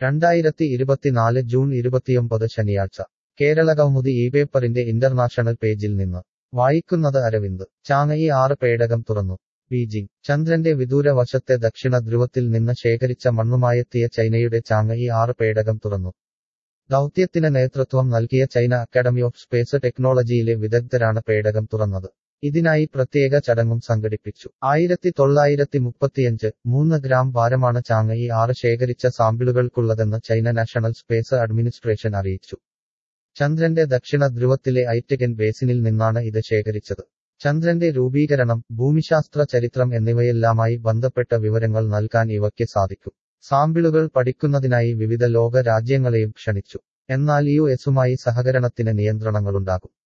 2024 June 29 ശനിയാഴ്ച കേരളകൗമുദി ഈ പേപ്പറിന്റെ ഇന്റർനാഷണൽ പേജിൽ നിന്ന് വായിക്കുന്നത് അരവിന്ദ്. ചാങ്ങയി 6 പേടകം തുറന്നു. ബീജിംഗ്. ചന്ദ്രന്റെ വിദൂര വശത്തെ ദക്ഷിണ ധ്രുവത്തിൽ നിന്ന് ശേഖരിച്ച മണ്ണുമായെത്തിയ ചൈനയുടെ ചാങ്ങയി 6 പേടകം തുറന്നു. ദൗത്യത്തിന് നേതൃത്വം നൽകിയ ചൈന അക്കാഡമി ഓഫ് സ്പേസ് ടെക്നോളജിയിലെ വിദഗ്ധരാണ് പേടകം തുറന്നത്. ഇതിനായി പ്രത്യേക ചടങ്ങും സംഘടിപ്പിച്ചു. 1935 3 ഗ്രാം ഭാരമാണ് ചാങ്ങയി 6 ശേഖരിച്ച സാമ്പിളുകൾക്കുള്ളതെന്ന് ചൈന നാഷണൽ സ്പേസ് അഡ്മിനിസ്ട്രേഷൻ അറിയിച്ചു. ചന്ദ്രന്റെ ദക്ഷിണ ധ്രുവത്തിലെ ഐറ്റഗൻ ബേസിനിൽ നിന്നാണ് ഇത് ശേഖരിച്ചത്. ചന്ദ്രന്റെ രൂപീകരണം, ഭൂമിശാസ്ത്ര ചരിത്രം എന്നിവയെല്ലാമായി ബന്ധപ്പെട്ട വിവരങ്ങൾ നൽകാൻ ഇവയ്ക്ക് സാധിക്കും. സാമ്പിളുകൾ പഠിക്കുന്നതിനായി വിവിധ ലോക രാജ്യങ്ങളെയും ക്ഷണിച്ചു. എന്നാൽ യുഎസുമായി സഹകരണത്തിന് നിയന്ത്രണങ്ങളുണ്ടാകും.